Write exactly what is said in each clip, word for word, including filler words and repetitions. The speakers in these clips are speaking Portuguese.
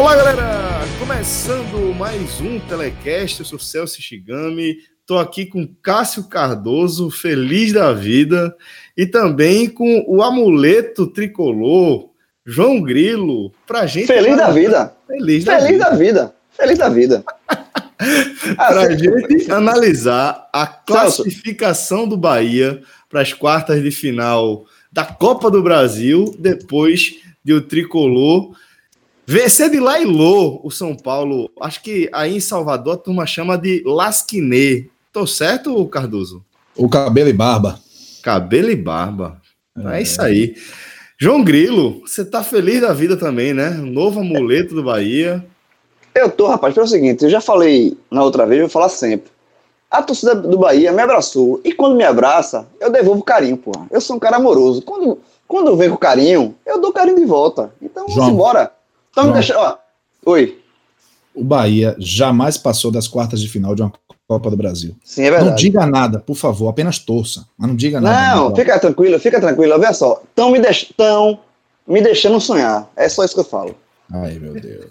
Olá, galera! Começando mais um Telecast, eu sou Celso Shigami, estou aqui com Cássio Cardoso, feliz da vida, e também com o amuleto tricolor, João Grilo, pra gente... Feliz da vida! Feliz da Feliz vida! da vida! Feliz da vida! Para a gente analisar a classificação do Bahia para as quartas de final da Copa do Brasil, depois de o tricolor vencer de Lailô o São Paulo. Acho que aí em Salvador a turma chama de Lasquiné. Tô certo, Cardoso? O cabelo e barba. Cabelo e barba. É, é isso aí. João Grilo, você tá feliz da vida também, né? Novo amuleto do Bahia. Eu tô, rapaz, é o seguinte, eu já falei na outra vez, eu vou falar sempre. A torcida do Bahia me abraçou, e quando me abraça, eu devolvo carinho, porra. Eu sou um cara amoroso. Quando, quando vem com carinho, eu dou carinho de volta. Então, João, vamos embora. Então, me deixa... Ó, oi. O Bahia jamais passou das quartas de final de uma Copa do Brasil. Sim, é verdade. Não diga nada, por favor, apenas torça. Mas não diga nada. Não, fica tranquilo, fica tranquilo. Olha só, estão me, deix... me deixando sonhar. É só isso que eu falo. Ai, meu Deus.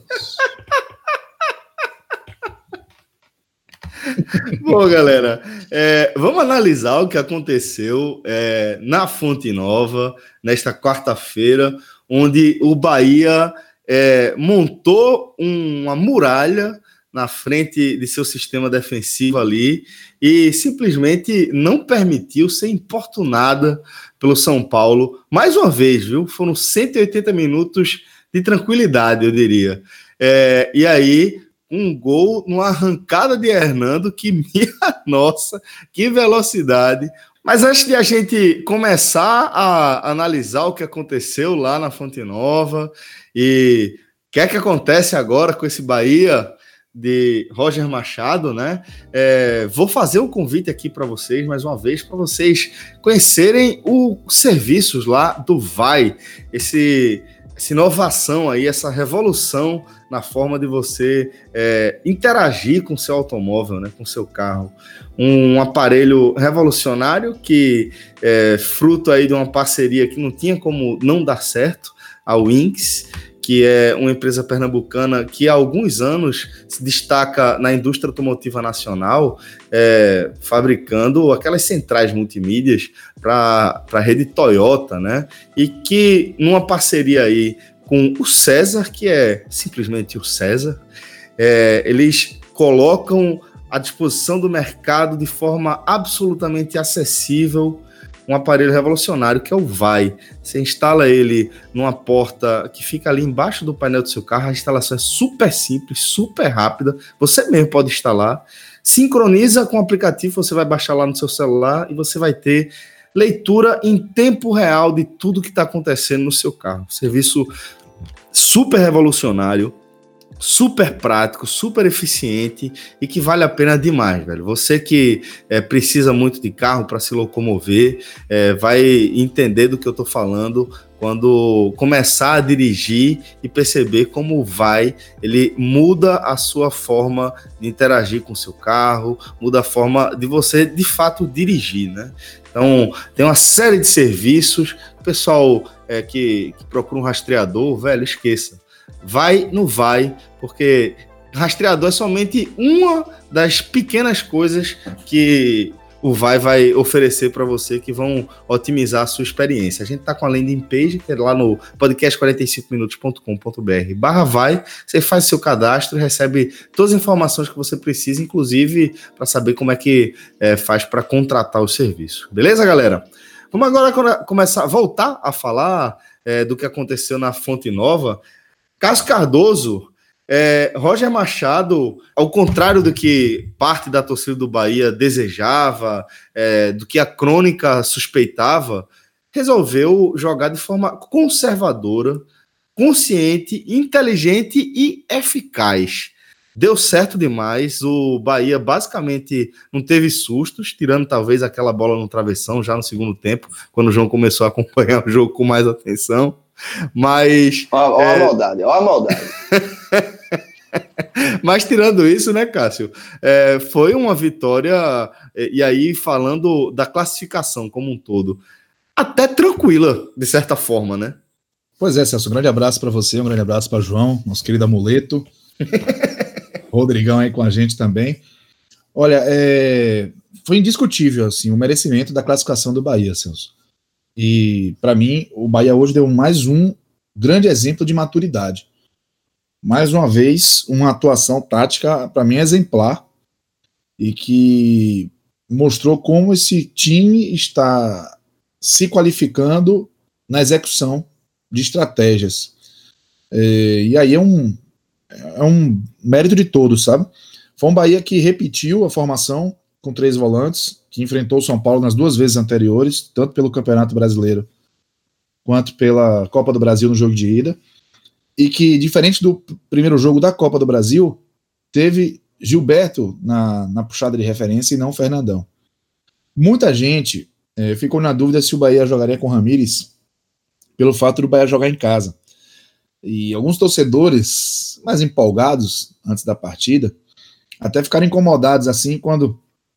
Bom, galera, é, vamos analisar o que aconteceu é, na Fonte Nova, nesta quarta-feira, onde o Bahia é, montou uma muralha na frente de seu sistema defensivo ali e simplesmente não permitiu ser importunada pelo São Paulo. Mais uma vez, viu? Foram cento e oitenta minutos de tranquilidade, eu diria. É, e aí... um gol numa arrancada de Hernando, que minha nossa, que velocidade. Mas antes de a gente começar a analisar o que aconteceu lá na Fonte Nova e o que é que acontece agora com esse Bahia de Roger Machado, né? É, vou fazer um convite aqui para vocês, mais uma vez, para vocês conhecerem os serviços lá do Vai, esse... essa inovação aí, essa revolução na forma de você é, interagir com o seu automóvel, né, com o seu carro. Um aparelho revolucionário que é fruto aí de uma parceria que não tinha como não dar certo, a Winx, que é uma empresa pernambucana que há alguns anos se destaca na indústria automotiva nacional, é, fabricando aquelas centrais multimídias para a rede Toyota, né? E que numa parceria aí com o César, que é simplesmente o César, é, eles colocam à disposição do mercado de forma absolutamente acessível um aparelho revolucionário que é o Vai. Você instala ele numa porta que fica ali embaixo do painel do seu carro, a instalação é super simples, super rápida, você mesmo pode instalar, sincroniza com o aplicativo, você vai baixar lá no seu celular e você vai ter leitura em tempo real de tudo que está acontecendo no seu carro. Serviço super revolucionário, super prático, super eficiente e que vale a pena demais, velho. Você que é, precisa muito de carro para se locomover, é, vai entender do que eu tô falando quando começar a dirigir e perceber como vai, ele muda a sua forma de interagir com o seu carro, muda a forma de você, de fato, dirigir, né? Então, tem uma série de serviços. O pessoal é, que, que procura um rastreador, velho, esqueça. Vai, não vai, porque rastreador é somente uma das pequenas coisas que o Vai vai oferecer para você que vão otimizar a sua experiência. A gente tá com a landing page, que é lá no podcast quarenta e cinco minutos ponto com ponto b r barra vai, você faz seu cadastro e recebe todas as informações que você precisa, inclusive para saber como é que é, faz para contratar o serviço. Beleza, galera? Vamos agora começar, voltar a falar é, do que aconteceu na Fonte Nova. Cássio Cardoso, é, Roger Machado, ao contrário do que parte da torcida do Bahia desejava, é, do que a crônica suspeitava, resolveu jogar de forma conservadora, consciente, inteligente e eficaz. Deu certo demais, o Bahia basicamente não teve sustos, tirando talvez aquela bola no travessão já no segundo tempo, quando o João começou a acompanhar o jogo com mais atenção. Mas... Olha é... a maldade, olha a maldade. Mas tirando isso, né, Cássio? É, foi uma vitória, e aí falando da classificação como um todo, até tranquila, de certa forma, né? Pois é, Celso, um grande abraço para você, um grande abraço para João, nosso querido amuleto. Rodrigão aí com a gente também. Olha, é... foi indiscutível assim, o merecimento da classificação do Bahia, Celso. E, para mim, o Bahia hoje deu mais um grande exemplo de maturidade. Mais uma vez, uma atuação tática, para mim, exemplar, e que mostrou como esse time está se qualificando na execução de estratégias. É, e aí é um, é um mérito de todos, sabe? Foi um Bahia que repetiu a formação com três volantes, que enfrentou o São Paulo nas duas vezes anteriores, tanto pelo Campeonato Brasileiro quanto pela Copa do Brasil no jogo de ida, e que, diferente do primeiro jogo da Copa do Brasil, teve Gilberto na, na puxada de referência e não Fernandão. Muita gente é, ficou na dúvida se o Bahia jogaria com Ramírez pelo fato do Bahia jogar em casa. E alguns torcedores mais empolgados antes da partida até ficaram incomodados assim quando,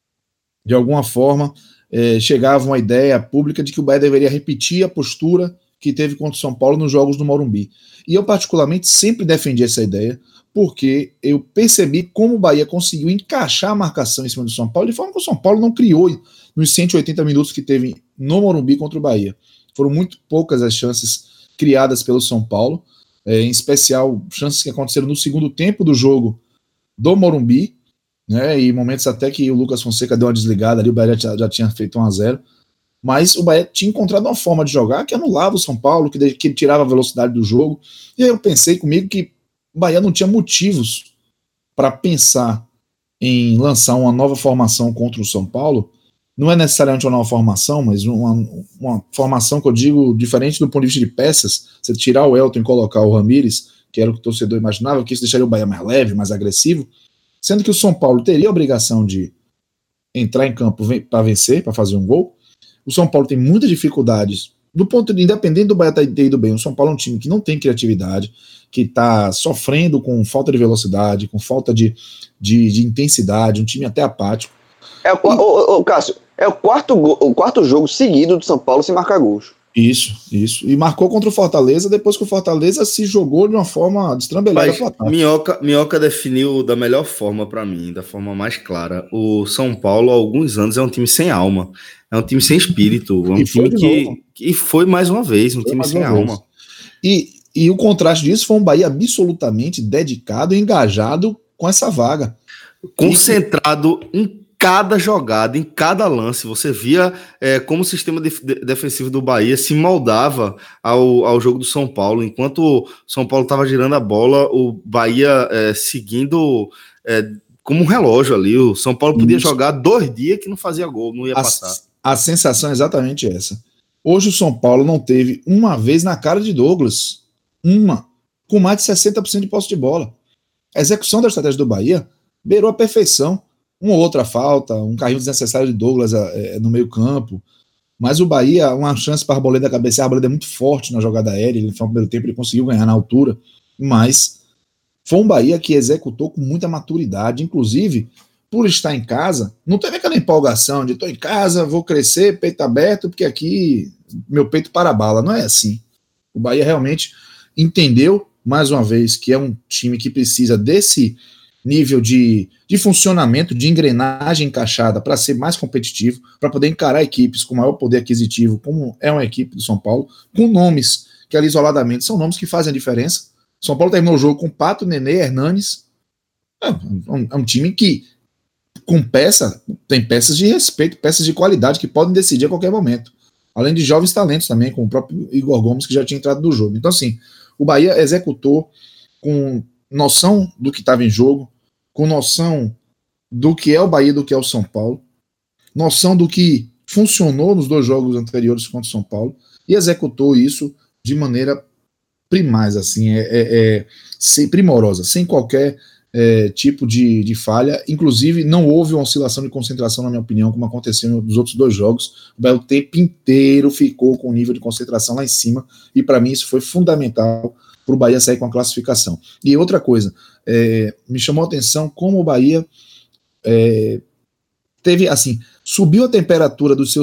de alguma forma, eh, chegava uma ideia pública de que o Bahia deveria repetir a postura que teve contra o São Paulo nos jogos do Morumbi. E eu, particularmente, sempre defendi essa ideia, porque eu percebi como o Bahia conseguiu encaixar a marcação em cima do São Paulo, de forma que o São Paulo não criou nos cento e oitenta minutos que teve no Morumbi contra o Bahia. Foram muito poucas as chances criadas pelo São Paulo, eh, em especial chances que aconteceram no segundo tempo do jogo do Morumbi, né, e momentos até que o Lucas Fonseca deu uma desligada ali, o Bahia já, já tinha feito um a zero, mas o Bahia tinha encontrado uma forma de jogar que anulava o São Paulo, que, que tirava a velocidade do jogo, e aí eu pensei comigo que o Bahia não tinha motivos para pensar em lançar uma nova formação contra o São Paulo. Não é necessariamente uma nova formação, mas uma, uma formação que eu digo diferente do ponto de vista de peças, você tirar o Elton e colocar o Ramírez, que era o que o torcedor imaginava, que isso deixaria o Bahia mais leve, mais agressivo, sendo que o São Paulo teria a obrigação de entrar em campo para vencer, para fazer um gol. O São Paulo tem muitas dificuldades, do ponto de, independente do Bahia ter ido bem, o São Paulo é um time que não tem criatividade, que está sofrendo com falta de velocidade, com falta de, de, de intensidade, um time até apático. É o, e, o, o, Cássio, é o quarto, o quarto jogo seguido do São Paulo sem marcar gols. Isso, isso. E marcou contra o Fortaleza depois que o Fortaleza se jogou de uma forma destrambelhada. Minhoca, Minhoca definiu da melhor forma para mim, da forma mais clara. O São Paulo, há alguns anos, é um time sem alma. É um time sem espírito. É um e time que, que foi mais uma vez, um foi time sem alma. E, e o contraste disso foi um Bahia absolutamente dedicado e engajado com essa vaga. Concentrado e... em cada jogada, em cada lance, você via é, como o sistema de, de, defensivo do Bahia se moldava ao, ao jogo do São Paulo. Enquanto o São Paulo estava girando a bola, o Bahia é, seguindo é, como um relógio ali. O São Paulo podia Isso. jogar dois dias que não fazia gol, não ia a, passar. A sensação é exatamente essa. Hoje o São Paulo não teve uma vez na cara de Douglas, uma, com mais de sessenta por cento de posse de bola. A execução da estratégia do Bahia beirou a perfeição. Uma outra falta, um carrinho desnecessário de Douglas é, no meio campo, mas o Bahia, uma chance para a Arboleda cabecear, a Arboleda é muito forte na jogada aérea, ele no primeiro tempo ele conseguiu ganhar na altura, mas foi um Bahia que executou com muita maturidade, inclusive, por estar em casa, não teve aquela empolgação de estou em casa, vou crescer, peito aberto, porque aqui meu peito para a bala, não é assim. O Bahia realmente entendeu, mais uma vez, que é um time que precisa desse nível de, de funcionamento, de engrenagem encaixada para ser mais competitivo, para poder encarar equipes com maior poder aquisitivo, como é uma equipe do São Paulo, com nomes que ali isoladamente são nomes que fazem a diferença. São Paulo terminou o jogo com Pato, Nenê, Hernanes. É um, é um time que, com peça, tem peças de respeito, peças de qualidade que podem decidir a qualquer momento. Além de jovens talentos também, com o próprio Igor Gomes, que já tinha entrado no jogo. Então, assim, o Bahia executou com noção do que estava em jogo, com noção do que é o Bahia, do que é o São Paulo, noção do que funcionou nos dois jogos anteriores contra o São Paulo, e executou isso de maneira primaz, assim, é, é, é sem, primorosa, sem qualquer é, tipo de, de falha. Inclusive, não houve uma oscilação de concentração, na minha opinião, como aconteceu nos outros dois jogos. O Bahia o tempo inteiro ficou com o nível de concentração lá em cima, e para mim isso foi fundamental para o Bahia sair com a classificação. E outra coisa, é, me chamou a atenção como o Bahia é, teve, assim, subiu a temperatura dos seus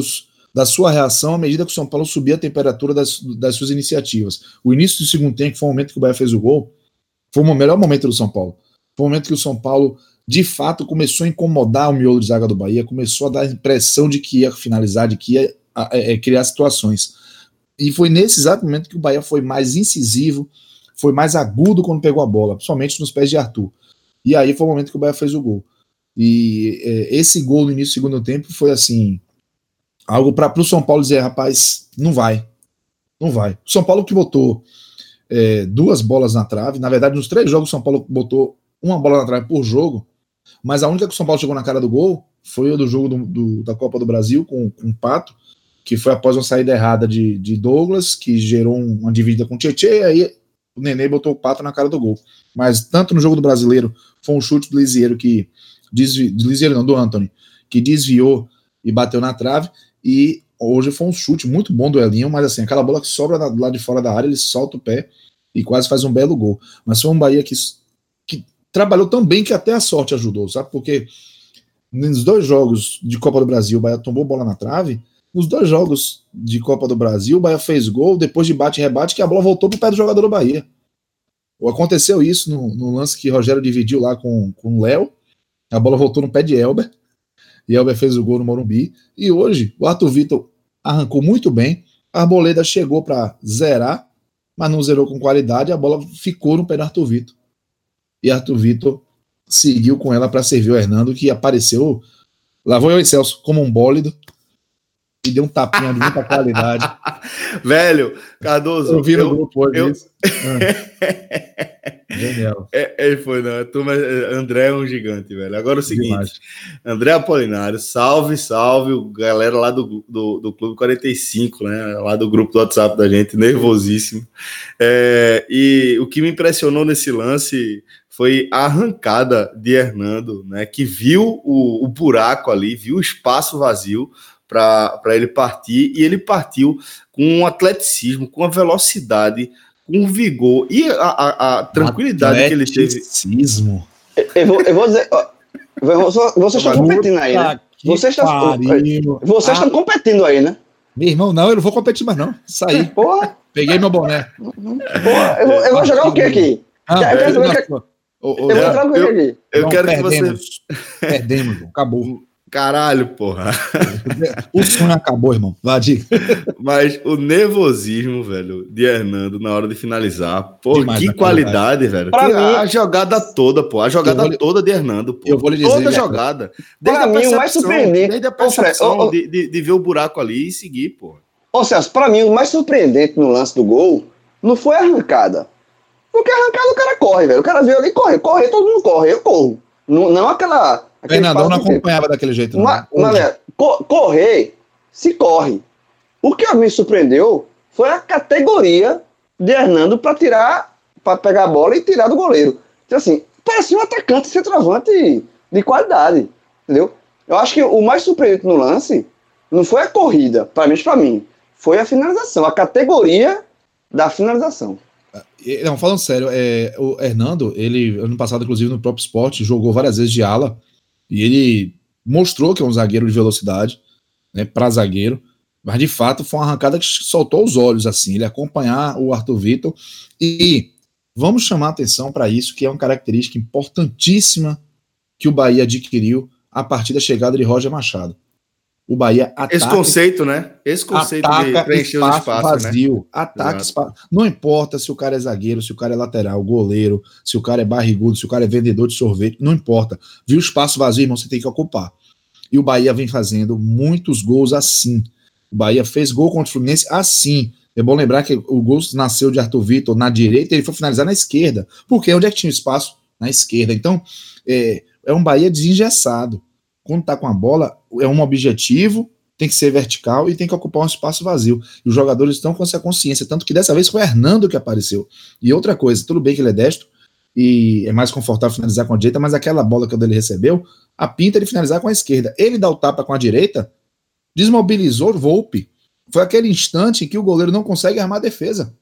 da sua reação à medida que o São Paulo subia a temperatura das, das suas iniciativas. O início do segundo tempo foi o momento que o Bahia fez o gol, foi o melhor momento do São Paulo. Foi o momento que o São Paulo, de fato, começou a incomodar o miolo de zaga do Bahia, começou a dar a impressão de que ia finalizar, de que ia a, a, a criar situações. E foi nesse exato momento que o Bahia foi mais incisivo, foi mais agudo quando pegou a bola, principalmente nos pés de Arthur. E aí foi o momento que o Bahia fez o gol. E é, esse gol no início do segundo tempo foi assim, algo para o São Paulo dizer, rapaz, não vai, não vai. O São Paulo que botou é, duas bolas na trave, na verdade nos três jogos o São Paulo botou uma bola na trave por jogo, mas a única que o São Paulo chegou na cara do gol foi o do jogo do, do, da Copa do Brasil com, com o Pato, que foi após uma saída errada de, de Douglas, que gerou uma dividida com o Tietê, e aí o Nenê botou o Pato na cara do gol. Mas tanto no jogo do Brasileiro, foi um chute do Lisieiro que desvi, do Lisieiro não, do Antony, que desviou e bateu na trave, e hoje foi um chute muito bom do Elinho, mas assim, aquela bola que sobra do lado de fora da área, ele solta o pé e quase faz um belo gol. Mas foi um Bahia que, que trabalhou tão bem que até a sorte ajudou, sabe? Porque nos dois jogos de Copa do Brasil, o Bahia tomou bola na trave, nos dois jogos de Copa do Brasil, o Bahia fez gol, depois de bate e rebate, que a bola voltou pro pé do jogador do Bahia. Aconteceu isso no, no lance que Rogério dividiu lá com, com o Léo, a bola voltou no pé de Elber, e Elber fez o gol no Morumbi, e hoje o Arthur Vitor arrancou muito bem, a Arboleda chegou para zerar, mas não zerou com qualidade, a bola ficou no pé do Arthur Vitor. E Arthur Vitor seguiu com ela para servir o Hernando, que apareceu, lá foi o Celso, como um bólido, e deu um tapinha de muita qualidade. Velho, Cardoso, eu vi no eu, grupo hoje eu... isso. Genial. É, ele foi, não. Turma, André é um gigante, velho. Agora é o seguinte: demais. André Apolinário, salve, salve, galera lá do, do, do Clube quarenta e cinco, né? Lá do grupo do WhatsApp da gente, nervosíssimo. É, e o que me impressionou nesse lance foi a arrancada de Hernando, né? Que viu o, o buraco ali, viu o espaço vazio para ele partir, e ele partiu com um atleticismo, com uma velocidade, com vigor e a, a, a tranquilidade que ele teve. Eu vou, eu vou dizer, ó, vocês estão competindo aí, né? Vocês estão, vocês estão competindo aí, né? Meu irmão, não, eu não vou competir mais, não. Saí. Porra. Peguei meu boné. Porra, eu, vou, eu vou jogar o que aqui? Ah, eu quero saber que... eu vou entrar no que aqui. Eu não, quero perdemos, que você. Perdemos, acabou. Caralho, porra. O sonho acabou, irmão. Vai, diga. Mas o nervosismo, velho, de Hernando na hora de finalizar. Pô, demais, que qualidade, velho. Pra que, mim, a jogada toda, pô. A jogada lhe... toda de Hernando, pô. Eu vou lhe dizer, toda a jogada. Desde pra a mim, o mais surpreendente. Desde a percepção oh, oh, de, de, de ver o buraco ali e seguir, pô. Ô, Celso, pra mim, o mais surpreendente no lance do gol não foi a arrancada. Porque a arrancada o cara corre, velho. O cara veio ali e corre. Corre, todo mundo corre. Eu corro. Não, não aquela. O Fernandão não acompanhava tempo. Daquele jeito, não. Mas, mas velho, co correr, se corre. O que me surpreendeu foi a categoria de Hernando para tirar, para pegar a bola e tirar do goleiro. Então, assim, parecia um atacante centroavante de qualidade, entendeu? Eu acho que o mais surpreendente no lance não foi a corrida, para mim, para mim, foi a finalização, a categoria da finalização. Não, falando sério, é, o Hernando, ele, ano passado, inclusive, no próprio esporte, jogou várias vezes de ala, e ele mostrou que é um zagueiro de velocidade, né, para zagueiro, mas de fato foi uma arrancada que soltou os olhos, assim, ele acompanhar o Arthur Vitor, e vamos chamar a atenção para isso, que é uma característica importantíssima que o Bahia adquiriu a partir da chegada de Roger Machado. O Bahia ataca... Esse conceito, né? Esse conceito de preencher os espaços, vazio, né? Ataca espaço. Não importa se o cara é zagueiro, se o cara é lateral, goleiro, se o cara é barrigudo, se o cara é vendedor de sorvete, não importa. Viu o espaço vazio, irmão, você tem que ocupar. E o Bahia vem fazendo muitos gols assim. O Bahia fez gol contra o Fluminense assim. É bom lembrar que o gol nasceu de Arthur Vitor na direita, ele foi finalizar na esquerda. Porque onde é que tinha espaço? Na esquerda. Então, é, é um Bahia desengessado. Quando tá com a bola, é um objetivo, tem que ser vertical e tem que ocupar um espaço vazio. E os jogadores estão com essa consciência, tanto que dessa vez foi o Hernando que apareceu. E outra coisa, tudo bem que ele é destro e é mais confortável finalizar com a direita, mas aquela bola que ele recebeu, a pinta de finalizar com a esquerda. Ele dá o tapa com a direita, desmobilizou o Volpi. Foi aquele instante em que o goleiro não consegue armar a defesa.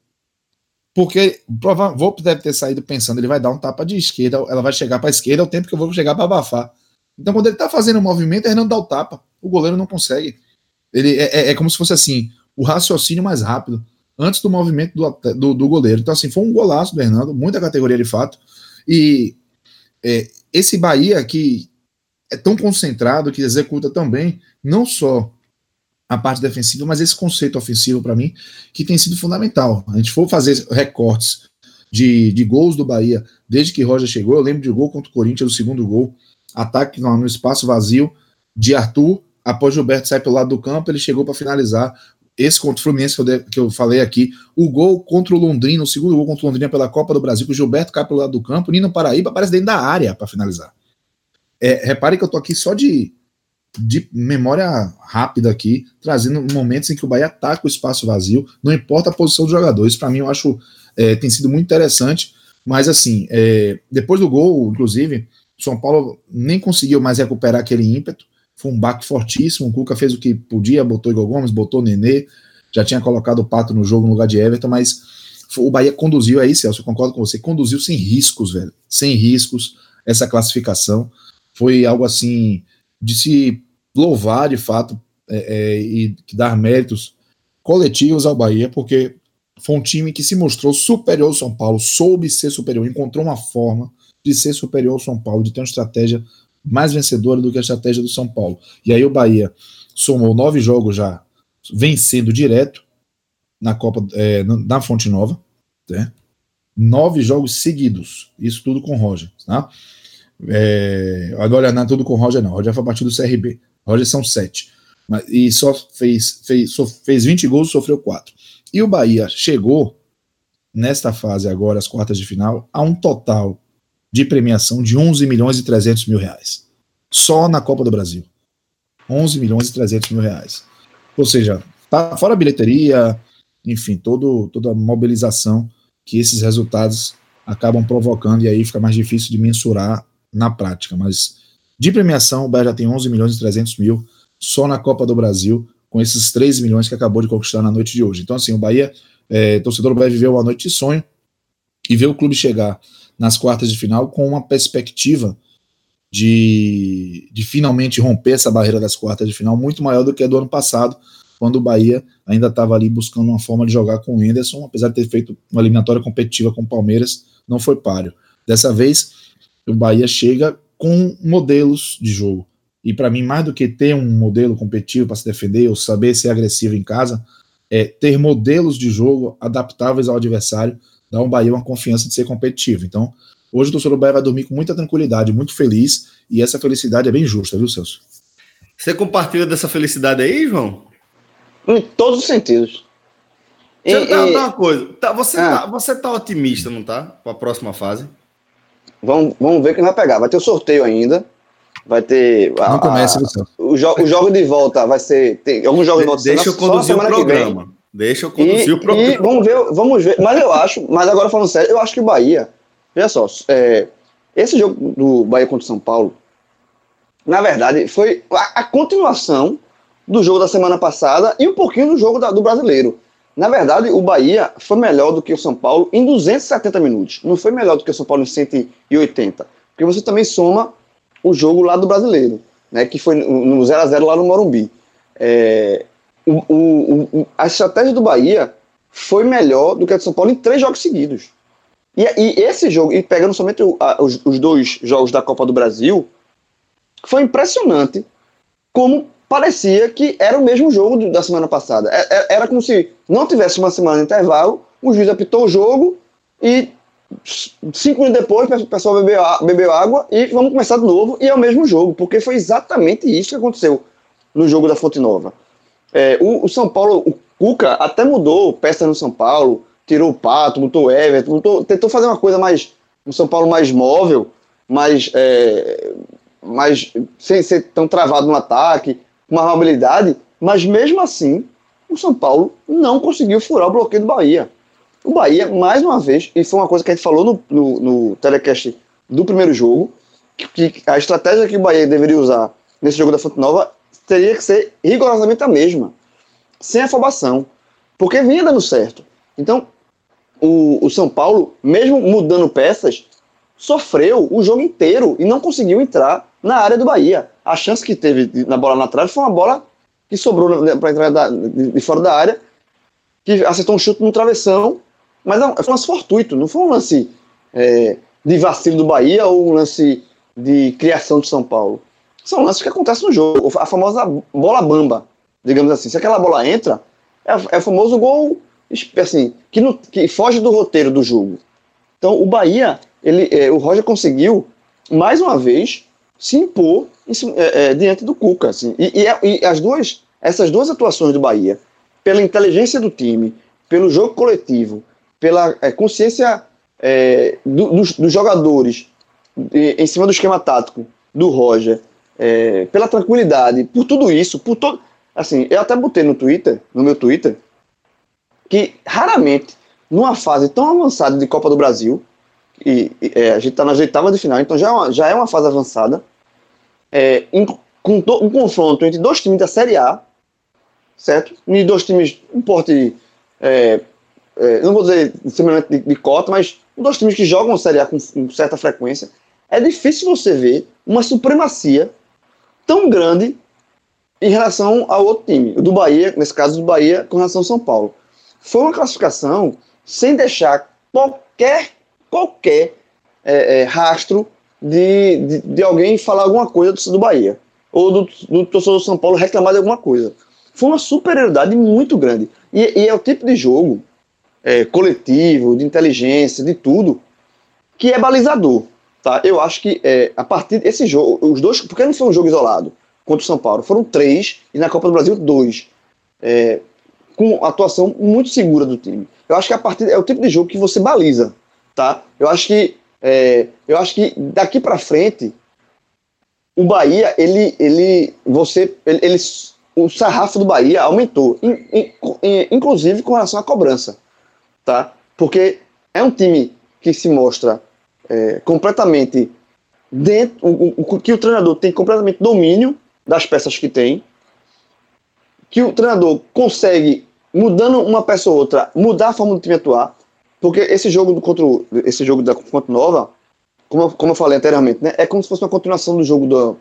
Porque o Volpi deve ter saído pensando, ele vai dar um tapa de esquerda, ela vai chegar para a esquerda, é o tempo que eu vou chegar para abafar. Então, quando ele tá fazendo o movimento, o Hernando dá o tapa. O goleiro não consegue. Ele é, é, é como se fosse assim, o raciocínio mais rápido, antes do movimento do, do, do goleiro. Então, assim, foi um golaço do Hernando, muita categoria de fato. E é, esse Bahia que é tão concentrado, que executa tão bem, não só a parte defensiva, mas esse conceito ofensivo, para mim, que tem sido fundamental. A gente for fazer recortes de, de gols do Bahia, desde que Roger chegou, eu lembro de gol contra o Corinthians, o segundo gol, ataque no, no espaço vazio de Arthur, após Gilberto sair pelo lado do campo, ele chegou para finalizar. Esse contra o Fluminense que eu, de, que eu falei aqui, o gol contra o Londrina, o segundo gol contra o Londrina pela Copa do Brasil, que o Gilberto cai pelo lado do campo, o Nino Paraíba aparece dentro da área para finalizar. É, repare que eu tô aqui só de, de memória rápida aqui, trazendo momentos em que o Bahia ataca o espaço vazio, não importa a posição dos jogadores. Para mim, eu acho é, tem sido muito interessante, mas assim, é, depois do gol, inclusive, o São Paulo nem conseguiu mais recuperar aquele ímpeto. Foi um baque fortíssimo, o Cuca fez o que podia, botou Igor Gomes, botou o Nenê, já tinha colocado o Pato no jogo no lugar de Everton, mas o Bahia conduziu aí, Celso, eu concordo com você, conduziu sem riscos, velho, sem riscos, essa classificação. Foi algo assim, de se louvar de fato, é, é, e dar méritos coletivos ao Bahia, porque foi um time que se mostrou superior ao São Paulo, soube ser superior, encontrou uma forma de ser superior ao São Paulo, de ter uma estratégia mais vencedora do que a estratégia do São Paulo. E aí o Bahia somou nove jogos já vencendo direto na Copa, é, na Fonte Nova, né? Nove jogos seguidos, isso tudo com o Roger, tá? É, agora não é tudo com o Roger não, o Roger foi a partir do C R B, Roger são sete, mas, e só fez, fez, só fez vinte gols e sofreu quatro. E o Bahia chegou nesta fase agora, as quartas de final, a um total de premiação de onze milhões e trezentos mil reais. Só na Copa do Brasil. onze milhões e trezentos mil reais. Ou seja, tá fora a bilheteria, enfim, todo, toda a mobilização que esses resultados acabam provocando, e aí fica mais difícil de mensurar na prática. Mas de premiação, o Bahia já tem onze milhões e trezentos mil só na Copa do Brasil, com esses três milhões que acabou de conquistar na noite de hoje. Então, assim, o Bahia, é, torcedor do Bahia viveu uma noite de sonho e ver o clube chegar nas quartas de final com uma perspectiva de, de finalmente romper essa barreira das quartas de final muito maior do que a do ano passado, quando o Bahia ainda estava ali buscando uma forma de jogar com o Henderson, apesar de ter feito uma eliminatória competitiva com o Palmeiras, não foi páreo. Dessa vez, o Bahia chega com modelos de jogo. E para mim, mais do que ter um modelo competitivo para se defender ou saber ser agressivo em casa, é ter modelos de jogo adaptáveis ao adversário, dá ao Bahia uma confiança de ser competitivo. Então, hoje o torcedor do Bahia vai dormir com muita tranquilidade, muito feliz, e essa felicidade é bem justa, viu, Celso? Você compartilha dessa felicidade aí, João? Em todos os sentidos. Deixa eu E, dar e... uma coisa. Tá, você, ah. tá, você tá otimista, não tá? Para a próxima fase? Vamos, vamos ver quem vai pegar. Vai ter o sorteio ainda. Vai ter. A, não comece, a, Celso. o, jo, o jogo de volta vai ser. Tem alguns jogos de volta. Deixa eu conduzir o programa. Deixa eu conduzir e, o programa. E vamos ver, vamos ver. Mas eu acho, mas agora falando sério, eu acho que o Bahia. Veja só, é, esse jogo do Bahia contra o São Paulo, na verdade, foi a, a continuação do jogo da semana passada e um pouquinho do jogo da, do Brasileiro. Na verdade, o Bahia foi melhor do que o São Paulo em duzentos e setenta minutos. Não foi melhor do que o São Paulo em cento e oitenta. Porque você também soma o jogo lá do Brasileiro, né, que foi no zero a zero lá no Morumbi. É, o, o, o, a estratégia do Bahia foi melhor do que a do São Paulo em três jogos seguidos. E, e esse jogo, e pegando somente o, a, os, os dois jogos da Copa do Brasil, foi impressionante como parecia que era o mesmo jogo do, da semana passada. Era, era como se não tivesse uma semana de intervalo, o juiz apitou o jogo e cinco minutos depois o pessoal bebeu, bebeu água e vamos começar de novo, e é o mesmo jogo, porque foi exatamente isso que aconteceu no jogo da Fonte Nova. É, o, o São Paulo, o Cuca até mudou peça no São Paulo, tirou o Pato, botou o Everton, botou, tentou fazer uma coisa mais, um São Paulo mais móvel, mais, é, mais sem ser tão travado no ataque, com uma mobilidade, mas mesmo assim o São Paulo não conseguiu furar o bloqueio do Bahia. O Bahia, mais uma vez, e foi uma coisa que a gente falou no, no, no telecast do primeiro jogo, que, que a estratégia que o Bahia deveria usar nesse jogo da Fonte Nova teria que ser rigorosamente a mesma, sem afobação, porque vinha dando certo. Então, o, o São Paulo, mesmo mudando peças, sofreu o jogo inteiro e não conseguiu entrar na área do Bahia. A chance que teve na bola na trave foi uma bola que sobrou para entrar da, de, de fora da área, que acertou um chute no travessão, mas não, foi um lance fortuito, não foi um lance é, de vacilo do Bahia ou um lance de criação de São Paulo. São lances que acontecem no jogo, a famosa bola bamba, digamos assim. Se aquela bola entra, é, é o famoso gol assim, que, não, que foge do roteiro do jogo. Então o Bahia, ele, é, o Roger conseguiu, mais uma vez, se impor é, é, diante do Cuca. Assim. E, e, e as duas, essas duas atuações do Bahia, pela inteligência do time, pelo jogo coletivo, pela é, consciência é, do, dos, dos jogadores de, em cima do esquema tático do Roger, é, pela tranquilidade, por tudo isso, por todo. Assim, eu até botei no Twitter, no meu Twitter, que raramente, numa fase tão avançada de Copa do Brasil, e, e é, a gente está nas oitavas de final, então já é uma, já é uma fase avançada, é, em, com to, um confronto entre dois times da Série A, certo? E dois times, um porte, é, é, não vou dizer semelhante de, de cota, mas dois times que jogam a Série A com, com certa frequência, é difícil você ver uma supremacia tão grande em relação ao outro time, o do Bahia, nesse caso do Bahia, com relação ao São Paulo. Foi uma classificação sem deixar qualquer, qualquer é, é, rastro de, de, de alguém falar alguma coisa do, do Bahia, ou do, do torcedor do São Paulo reclamar de alguma coisa. Foi uma superioridade muito grande. E, e é o tipo de jogo é, coletivo, de inteligência, de tudo, que é balizador. Tá? Eu acho que é, a partir desse jogo, os dois, porque não foi um jogo isolado contra o São Paulo, foram três, e na Copa do Brasil, dois. É, com atuação muito segura do time. Eu acho que a partir é o tipo de jogo que você baliza, tá? Eu acho que é, eu acho que daqui para frente o Bahia, ele, ele, você, ele, ele, o sarrafo do Bahia aumentou, in, in, in, inclusive com relação à cobrança, tá? Porque é um time que se mostra é, completamente dentro, o, o, que o treinador tem completamente domínio das peças que tem, que o treinador consegue, mudando uma peça ou outra, mudar a forma do time atuar, porque esse jogo do, contra o, esse jogo da Fonte Nova, como eu, como eu falei anteriormente, né, é como se fosse uma continuação do jogo do,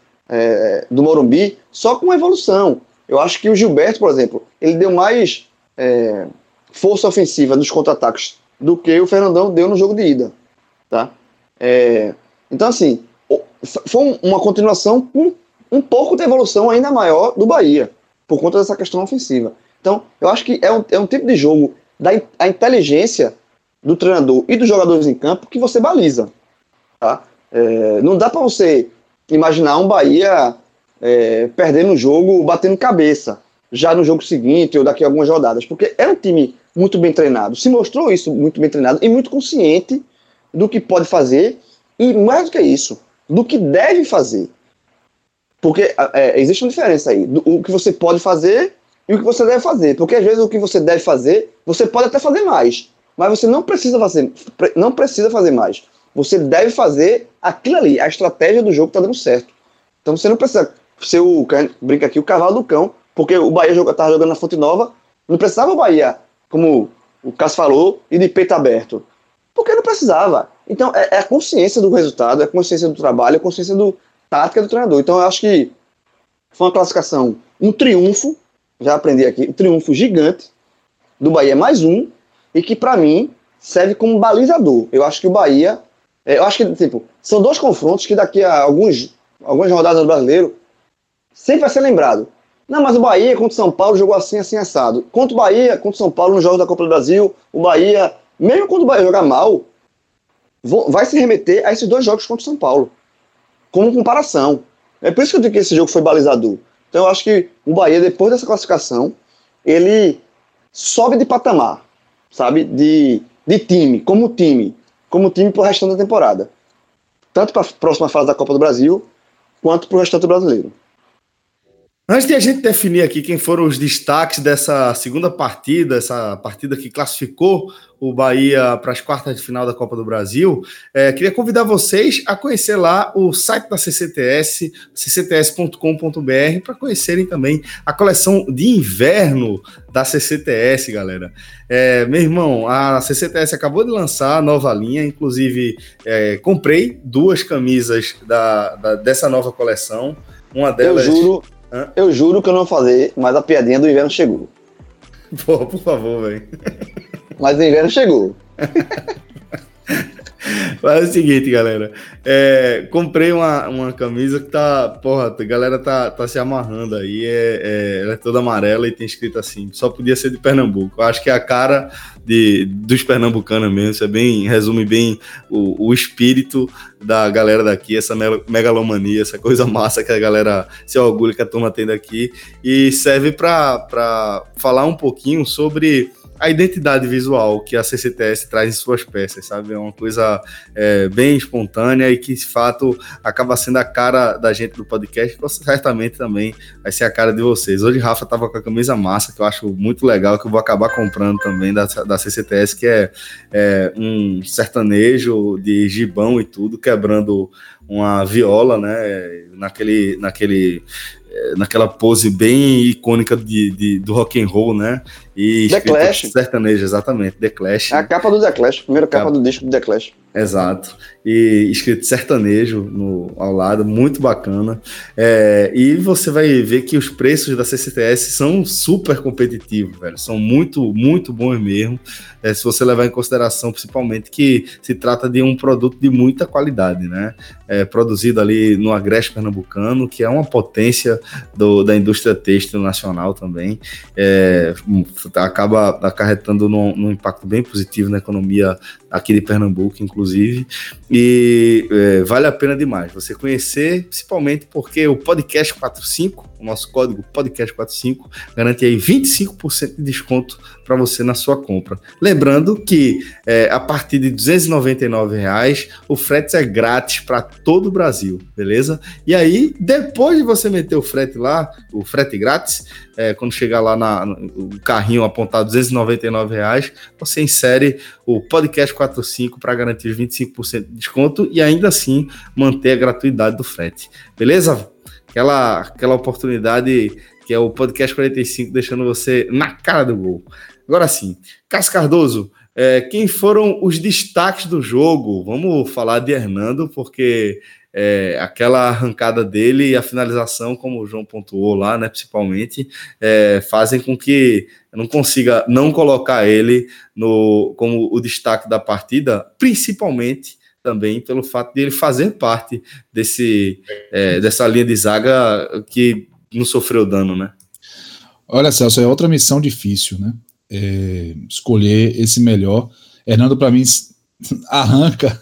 é, do Morumbi, só com evolução. Eu acho que o Gilberto, por exemplo, ele deu mais é, força ofensiva nos contra-ataques do que o Fernandão deu no jogo de ida. Tá? É, então, assim, foi uma continuação com um pouco de evolução ainda maior do Bahia, por conta dessa questão ofensiva. Então, eu acho que é um, é um tipo de jogo da a inteligência do treinador e dos jogadores em campo que você baliza. Tá? É, não dá para você imaginar um Bahia é, perdendo o jogo, batendo cabeça, já no jogo seguinte ou daqui a algumas rodadas, porque é um time muito bem treinado, se mostrou isso muito bem treinado e muito consciente do que pode fazer e, mais do que isso, do que deve fazer. Porque é, existe uma diferença aí, do o que você pode fazer e o que você deve fazer. Porque às vezes o que você deve fazer, você pode até fazer mais, mas você não precisa fazer, não precisa fazer mais. Você deve fazer aquilo ali, a estratégia do jogo está dando certo. Então você não precisa ser o, brinca aqui, o cavalo do cão, porque o Bahia estava jogando na Fonte Nova, não precisava o Bahia, como o Cássio falou, ir de peito aberto. Porque não precisava. Então é, é a consciência do resultado, é a consciência do trabalho, é a consciência do tática do treinador. Então eu acho que foi uma classificação, um triunfo, já aprendi aqui, um triunfo gigante do Bahia, mais um, e que para mim serve como balizador. Eu acho que o Bahia, eu acho que tipo, são dois confrontos que daqui a alguns, algumas rodadas do Brasileiro sempre vai ser lembrado. Não, mas o Bahia contra o São Paulo jogou assim, assim, assado. Contra o Bahia, contra o São Paulo no jogo da Copa do Brasil, o Bahia, mesmo quando o Bahia jogar mal, vai se remeter a esses dois jogos contra o São Paulo, como comparação. É por isso que eu digo que esse jogo foi balizador. Então eu acho que o Bahia, depois dessa classificação, ele sobe de patamar, sabe? De, de time, como time, como time pro restante da temporada. Tanto para a próxima fase da Copa do Brasil, quanto pro restante do brasileiro. Antes de a gente definir aqui quem foram os destaques dessa segunda partida, essa partida que classificou o Bahia para as quartas de final da Copa do Brasil, é, queria convidar vocês a conhecer lá o site da C C T S, c c t s ponto com ponto b r, para conhecerem também a coleção de inverno da C C T S, galera. É, meu irmão, a C C T S acabou de lançar a nova linha, inclusive é, comprei duas camisas da, da, dessa nova coleção, uma delas... Eu juro... Hã? Eu juro que eu não vou fazer, mas a piadinha do inverno chegou. Pô, por favor, velho. Mas o inverno chegou. Mas é o seguinte, galera. É, comprei uma, uma camisa que tá. Porra, a galera tá, tá se amarrando aí. É, é, ela é toda amarela e tem escrito assim: só podia ser de Pernambuco. Eu acho que é a cara de, dos pernambucanos mesmo. Isso é bem, resume bem o, o espírito da galera daqui, essa megalomania, essa coisa massa que a galera se orgulha que a turma tem daqui. E serve para falar um pouquinho sobre a identidade visual que a C C T S traz em suas peças, sabe? É uma coisa é, bem espontânea e que, de fato, acaba sendo a cara da gente do podcast, que certamente também vai ser a cara de vocês. Hoje, Rafa tava com a camisa massa, que eu acho muito legal, que eu vou acabar comprando também da, da C C T S, que é, é um sertanejo de gibão e tudo, quebrando uma viola, né? Naquele... naquele naquela pose bem icônica de, de, do rock and roll, né? E The Clash. Sertanejo, exatamente, The Clash. É a capa do The Clash, primeira capa, capa do disco do The Clash. Exato. E escrito sertanejo no, ao lado, muito bacana. É, e você vai ver que os preços da C C T S são super competitivos, velho. São muito, muito bons mesmo. É, se você levar em consideração, principalmente, que se trata de um produto de muita qualidade, né? É, produzido ali no Agreste Pernambucano, que é uma potência do, da indústria têxtil nacional também. É, acaba acarretando num, num impacto bem positivo na economia aqui de Pernambuco, inclusive, e é, vale a pena demais você conhecer, principalmente porque o Podcast quarenta e cinco, o nosso código Podcast quarenta e cinco, garante aí vinte e cinco por cento de desconto para você na sua compra. Lembrando que é, a partir de duzentos e noventa e nove reais, o frete é grátis para todo o Brasil, beleza? E aí, depois de você meter o frete lá, o frete grátis, é, quando chegar lá na, no carrinho apontado duzentos e noventa e nove reais, você insere o Podcast quarenta e cinco para garantir vinte e cinco por cento de desconto e ainda assim manter a gratuidade do frete. Beleza? Aquela, aquela oportunidade que é o Podcast quarenta e cinco deixando você na cara do gol. Agora sim, Cássio Cardoso, é, quem foram os destaques do jogo? Vamos falar de Hernando, porque é, aquela arrancada dele e a finalização, como o João pontuou lá, né, principalmente, é, fazem com que eu não consiga não colocar ele no, como o destaque da partida, principalmente também pelo fato de ele fazer parte desse, é, dessa linha de zaga que não sofreu dano, né? Olha, Celso, é outra missão difícil, né? É, escolher esse melhor. Hernando, para mim, arranca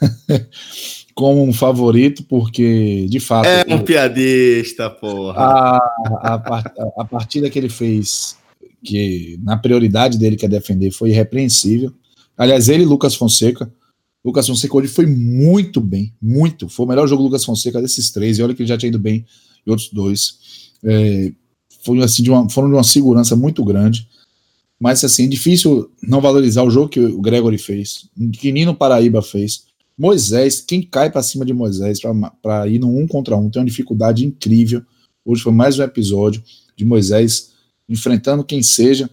como um favorito, porque, de fato... É um piadista, porra. A, a, a partida que ele fez, que na prioridade dele, que é defender, foi irrepreensível. Aliás, ele e Lucas Fonseca. Lucas Fonseca hoje foi muito bem, muito. Foi o melhor jogo do Lucas Fonseca desses três, e olha que ele já tinha ido bem em outros dois. É, foi, assim, de uma, foram de uma segurança muito grande. Mas, assim, difícil não valorizar o jogo que o Gregory fez, que Nino Paraíba fez. Moisés, quem cai para cima de Moisés para ir no um contra um tem uma dificuldade incrível. Hoje foi mais um episódio de Moisés enfrentando quem seja,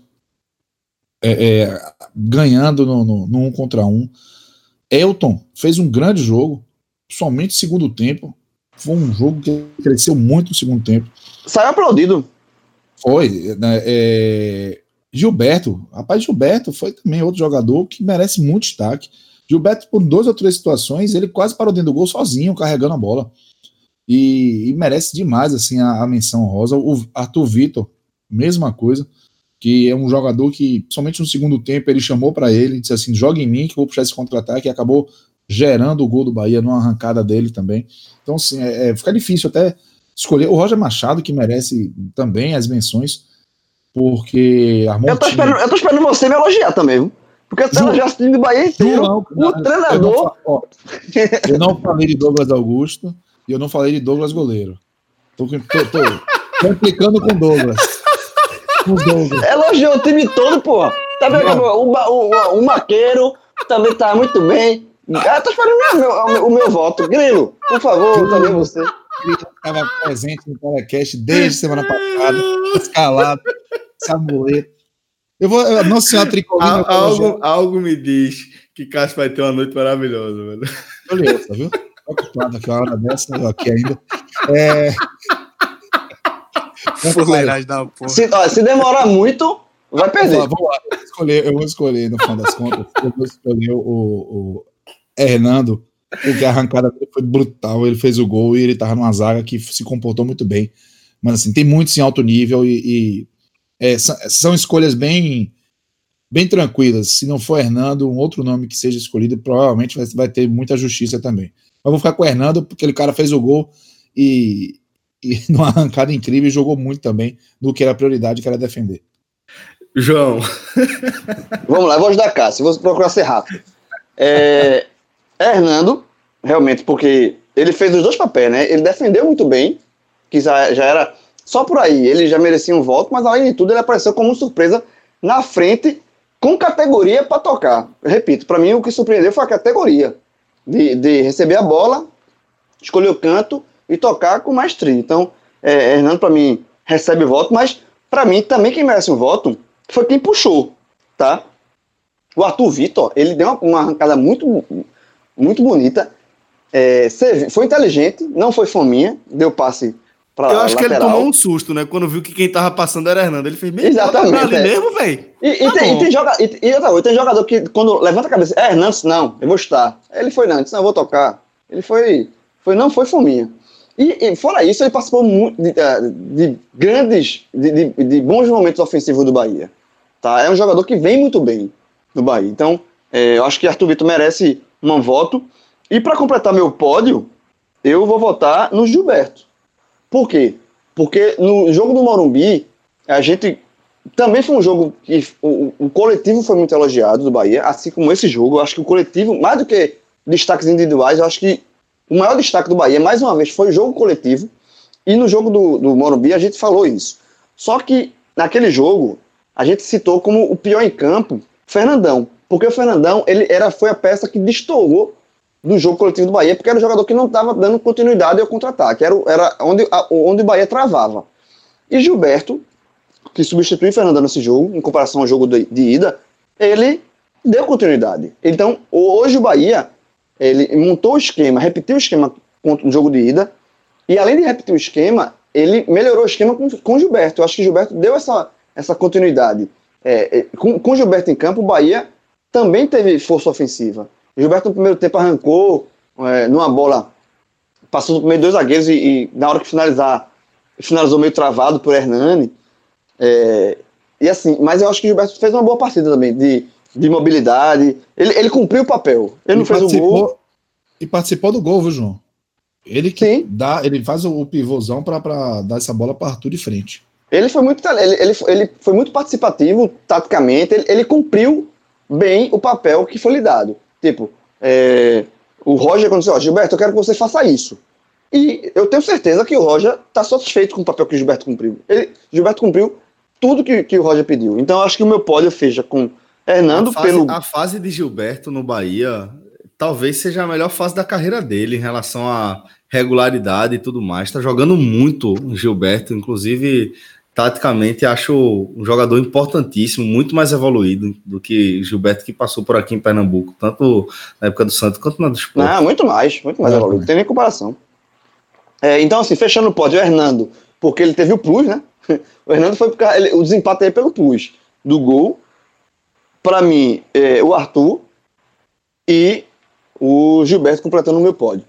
é, é, ganhando no, no, no um contra um. Elton fez um grande jogo, somente segundo tempo. Foi um jogo que cresceu muito no segundo tempo. Saiu aplaudido. Foi, né, é... Gilberto, rapaz, Gilberto foi também outro jogador que merece muito destaque. Gilberto, por duas ou três situações, ele quase parou dentro do gol sozinho, carregando a bola. E, e merece demais assim, a, a menção rosa. O Arthur Vitor, mesma coisa, que é um jogador que, somente no segundo tempo, ele chamou para ele, disse assim, joga em mim que eu vou puxar esse contra-ataque, e acabou gerando o gol do Bahia numa arrancada dele também. Então, assim, é, é, fica difícil até escolher. O Roger Machado, que merece também as menções, porque armou eu tô, time... esperando, eu tô esperando você me elogiar também, viu? Porque você elogiou o time do Bahia inteiro. Não, o não, treinador. Eu não, eu não falei de Douglas Augusto e eu não falei de Douglas Goleiro. Tô, tô, tô implicando com Douglas. com Douglas. Elogiou o time todo, pô. Tá vendo? O, o, o Maqueiro também tá muito bem. Eu tô esperando o meu, o meu voto. Grilo, por favor, também você. Ele estava presente no podcast desde semana passada, escalado, Samuleto. Eu vou. Nossa Senhora Tricolina. Algo, algo me diz que Cássio vai ter uma noite maravilhosa, velho. Beleza, viu? Tô ocupado aqui a hora dessa, eu aqui ainda. É... Fuleiragem da porra. Se, ó, se demorar muito, vai perder. Vamos lá, eu vou escolher, eu vou escolher no fim das contas, eu vou escolher o, o Hernando, porque a arrancada dele foi brutal, ele fez o gol e ele tava numa zaga que se comportou muito bem. Mas assim, tem muitos em alto nível e, e é, são, são escolhas bem, bem tranquilas. Se não for Hernando, um outro nome que seja escolhido, provavelmente vai, vai ter muita justiça também. Mas vou ficar com o Hernando, porque aquele cara fez o gol e, e numa arrancada incrível, jogou muito também no que era a prioridade, que era defender. João. Vamos lá, eu vou ajudar Cássio, vou procurar ser rápido. É, é Hernando, realmente, porque ele fez os dois papéis, né? Ele defendeu muito bem, que já, já era só por aí, ele já merecia um voto, mas além de tudo, ele apareceu como surpresa na frente, com categoria para tocar. Eu repito, para mim o que surpreendeu foi a categoria de, de receber a bola, escolher o canto e tocar com maestria. Então, é, Hernando, para mim, recebe voto, mas para mim também quem merece um voto foi quem puxou, tá? O Arthur Vitor, ele deu uma, uma arrancada muito, muito bonita, é, foi inteligente, não foi fominha, deu passe pra Eu acho lateral. que ele tomou um susto, né? Quando viu que quem tava passando era Hernando. Ele fez, exatamente, ali é. mesmo, velho. E, e, tá tem, e, tem joga, e, e outra, tem jogador que quando levanta a cabeça, é Hernando, não, eu vou estar. Ele foi antes, não, eu vou tocar. Ele foi, foi não foi fominha. E, e fora isso, ele participou muito de, de grandes, de, de, de bons momentos ofensivos do Bahia. Tá? É um jogador que vem muito bem no Bahia. Então, é, eu acho que Arthur Vitor merece um voto. E para completar meu pódio, eu vou votar no Gilberto. Por quê? Porque no jogo do Morumbi, a gente também foi um jogo que o, o coletivo foi muito elogiado do Bahia, assim como esse jogo. Eu acho que o coletivo, mais do que destaques individuais, eu acho que o maior destaque do Bahia, mais uma vez, foi o jogo coletivo. E no jogo do, do Morumbi a gente falou isso. Só que naquele jogo, a gente citou como o pior em campo Fernandão. Porque o Fernandão ele era, foi a peça que destoou do jogo coletivo do Bahia, porque era o jogador que não estava dando continuidade ao contra-ataque. Era, era onde, a, onde o Bahia travava. E Gilberto, que substituiu Fernandão nesse jogo, em comparação ao jogo de, de ida, ele deu continuidade. Então, hoje o Bahia ele montou o esquema, repetiu o esquema no jogo de ida, e além de repetir o esquema, ele melhorou o esquema com, com o Gilberto. Eu acho que o Gilberto deu essa, essa continuidade. É, é, com, com o Gilberto em campo, o Bahia também teve força ofensiva. O Gilberto no primeiro tempo arrancou é, numa bola, passou no primeiro dois zagueiros e, e na hora que finalizar, finalizou meio travado por Hernani. É, e assim, mas eu acho que o Gilberto fez uma boa partida também, de, de mobilidade. Ele, ele cumpriu o papel. Ele não fez o gol. E participou do gol, viu, João? Ele que dá, ele faz o pivôzão para dar essa bola para Arthur de frente. Ele foi muito, ele, ele, ele foi muito participativo, taticamente. Ele, ele cumpriu bem o papel que foi lhe dado. Tipo, é, o Roger, quando disse, ó, Gilberto, eu quero que você faça isso. E eu tenho certeza que o Roger está satisfeito com o papel que o Gilberto cumpriu. Ele, Gilberto cumpriu tudo que, que o Roger pediu. Então, eu acho que o meu pódio fecha com Hernando a fase, pelo... A fase de Gilberto no Bahia talvez seja a melhor fase da carreira dele em relação à regularidade e tudo mais. Está jogando muito o Gilberto, inclusive... Taticamente, acho um jogador importantíssimo, muito mais evoluído do que Gilberto, que passou por aqui em Pernambuco, tanto na época do Santos quanto na do Sport. Ah, muito mais, muito mais é, evoluído, não tem nem comparação. É, então, assim, fechando o pódio, o Hernando, porque ele teve o plus, né? O Hernando foi porque ele, o desempate aí pelo plus do gol. Para mim, é, o Arthur e o Gilberto completando o meu pódio.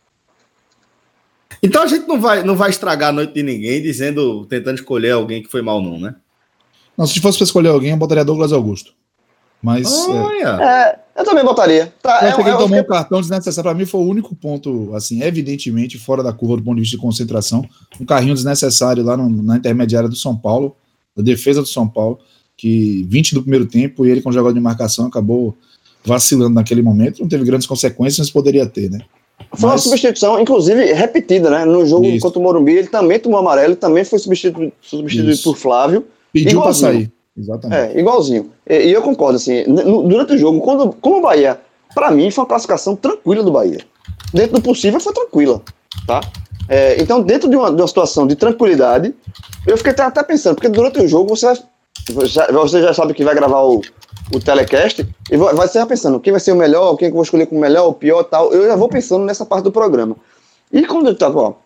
Então a gente não vai, não vai estragar a noite de ninguém dizendo, tentando escolher alguém que foi mal, não, né? Não, se fosse para escolher alguém, eu botaria Douglas Augusto. Mas. É, é, eu também botaria. Tá, eu acho é, que ele é, tomou eu... um cartão desnecessário. Para mim foi o único ponto, assim, evidentemente, fora da curva do ponto de vista de concentração. Um carrinho desnecessário lá no, na intermediária do São Paulo, da defesa do São Paulo, que vinte do primeiro tempo e ele com jogador de marcação acabou vacilando naquele momento. Não teve grandes consequências, mas poderia ter, né? Foi Mas... uma substituição, inclusive, repetida, né? No jogo Isso. contra o Morumbi, ele também tomou amarelo, ele também foi substituído, substituído por Flávio. Pediu para sair. Exatamente. É, igualzinho. E, e eu concordo, assim, no, durante o jogo, quando, como o Bahia, para mim, foi uma classificação tranquila do Bahia. Dentro do possível, foi tranquila, tá? É, então, dentro de uma, de uma situação de tranquilidade, eu fiquei até, até pensando, porque durante o jogo você, já, você já sabe que vai gravar o, o telecast, e vai ser pensando quem vai ser o melhor, quem que eu vou escolher como melhor, o pior, tal. Eu já vou pensando nessa parte do programa. E quando eu tava, ó,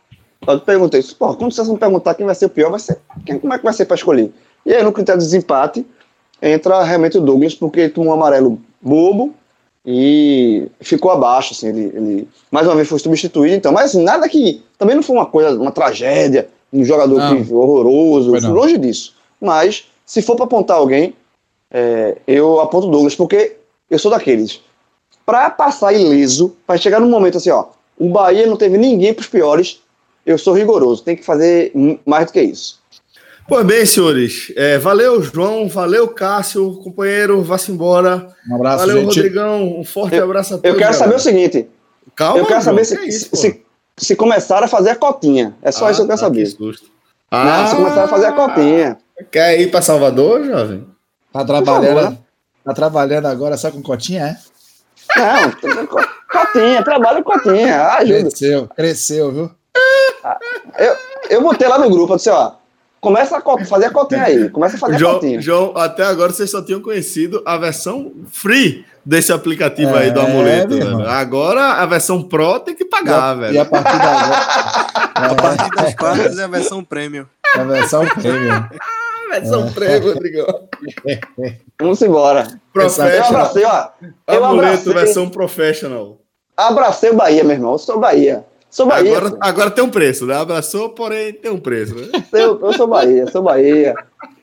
Eu te perguntei, porra, quando vocês vão perguntar quem vai ser o pior, vai ser, quem, como é que vai ser para escolher? E aí, no critério de desempate, entra realmente o Douglas, porque ele tomou um amarelo bobo e ficou abaixo, assim, ele, ele mais uma vez foi substituído, então, mas assim, nada que, também não foi uma coisa, uma tragédia, um jogador que, horroroso, longe disso. Mas, se for para apontar alguém, é, eu aponto o Douglas, porque eu sou daqueles. Para passar ileso, para chegar num momento assim, ó, o Bahia não teve ninguém pros piores, eu sou rigoroso, tem que fazer mais do que isso. Pois bem, senhores, é, valeu, João, valeu, Cássio, companheiro, vá-se embora. Um abraço, valeu, gente. Rodrigão, um forte eu, abraço a todos. Eu quero saber o seguinte, calma, eu quero João, saber se, que é isso, se, se começaram a fazer a cotinha, é só ah, isso que eu quero ah, saber. Que susto. Ah, não, se começaram a fazer a cotinha. Quer ir para Salvador, jovem? Tá trabalhando, tá trabalhando agora só com cotinha, é? Não, cotinha, trabalho com cotinha, ajuda. Cresceu, cresceu, viu? Eu, eu botei lá no grupo, eu disse, ó, começa a fazer a cotinha aí, começa a fazer João, a cotinha. João, até agora vocês só tinham conhecido a versão free desse aplicativo é, aí do Amuleto. Velho. Agora a versão Pro tem que pagar, e a, velho. E a partir da é, a partir das quartas é a versão Premium. A versão Premium. A versão é. Premium, Rodrigão. Vamos embora. Professional. Eu abracei, ó. Eu Amuleto, abracei, versão Professional. Abracei o Bahia, meu irmão. Eu sou Bahia. Sou Bahia. Agora, agora tem um preço, né? Abraçou, porém tem um preço, né? Eu, eu sou Bahia, sou Bahia.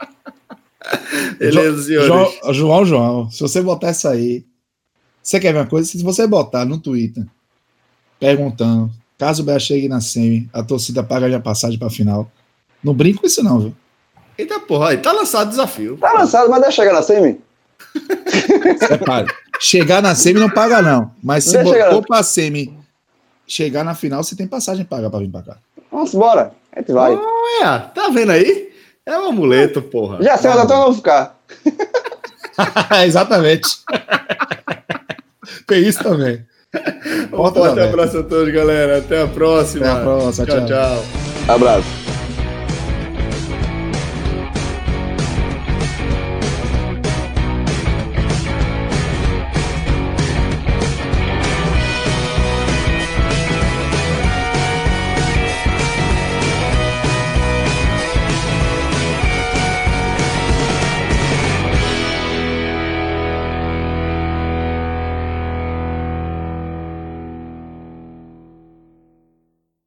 Beleza, senhores. João, João, João, se você botar isso aí, você quer ver uma coisa? Se você botar no Twitter, perguntando, caso o Bahia chegue na semi, a torcida paga já passagem pra final, não brinco com isso não, viu? Eita porra, aí tá lançado o desafio. Tá lançado, mas deixa chegar na semi. Separe. Chegar na semi não paga não, mas se Deixa botou chegar. pra semi, chegar na final, você tem passagem paga pra vir pra cá. Vamos embora. A gente vai. Olha, tá vendo aí? É um amuleto, porra. Já sei onde eu vou ficar. Exatamente. Tem isso também. Um forte abraço a todos, galera. Até a próxima. Até a próxima. Tchau, tchau. tchau. Abraço.